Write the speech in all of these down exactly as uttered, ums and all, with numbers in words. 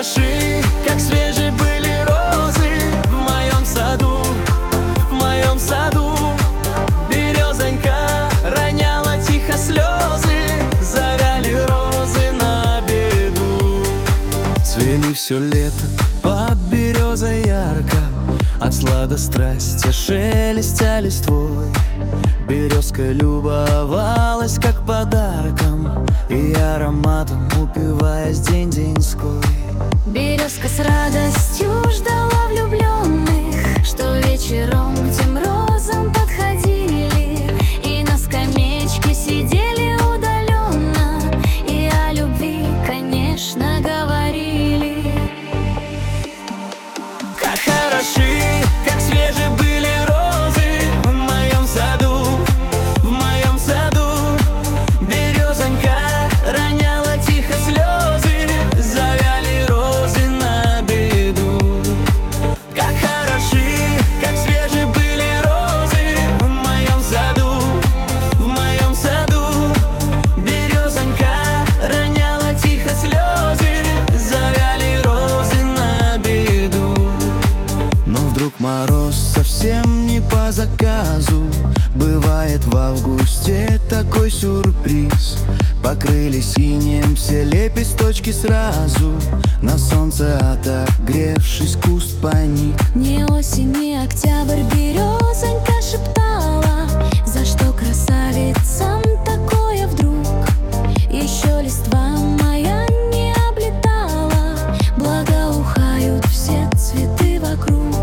хороши, как свежие были розы в моем саду, в моем саду. Березонька роняла тихо слезы, завяли розы на беду. Цвели все лето под березой ярко, от сладострастия шелестя листвой. Березка любовалась как подарком и ароматом, упиваясь день-деньской. Березка с радостью ждала влюбленных, что вечером к тем розам подходили и на скамеечке сидели удаленно, и о любви, конечно, говорили. Как хороши, как свежие были розы в моем саду, в моем саду. Березонька роняла тихо слезы, завяли розы на беду. Как хороши, как свежие были розы в моем саду, в моем саду. Березонька роняла тихо слезы, завяли розы на беду. Но вдруг мороз совсем не по заказу. Бывает в августе такой сюрприз. Покрылись синим все лепесточки сразу, на солнце отогревшись куст поник. Не осень, не октябрь, березонька шептала: за что красавицам такое вдруг? Еще листва моя не облетала, благоухают все цветы вокруг.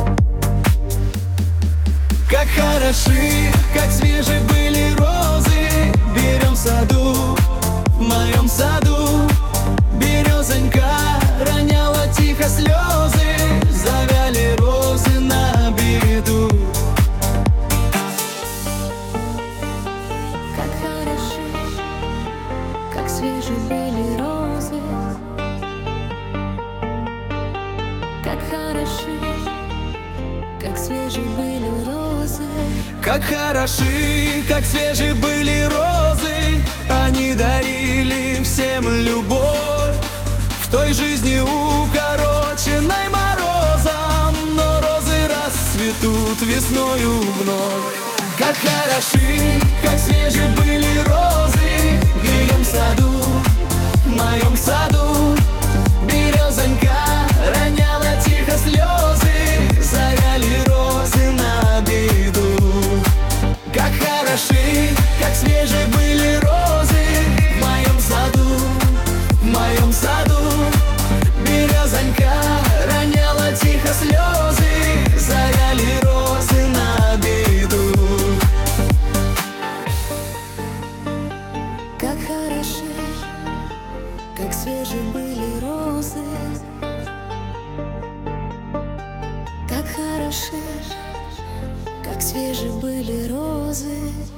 Как хороши, как свежие были розы в берем саду, в моем саду. Березонька роняла тихо слезы, завяли розы на беду. Как хороши, как свежие были розы, как хороши, как свежие были розы. Как хороши, как свежие были розы, они дарили всем любовь в той жизни укороченной морозом, но розы расцветут весною вновь. Как хороши, как свежие были розы в моем саду, в моем саду. Березонька роняла тихо слезы, завяли розы на беду. Как хороши, как свежие были розы в моем саду, в моем саду. Березонька роняла тихо слезы, завяли розы на беду. Как хороши, как свежие были розы, как хороши, как свежие были розы.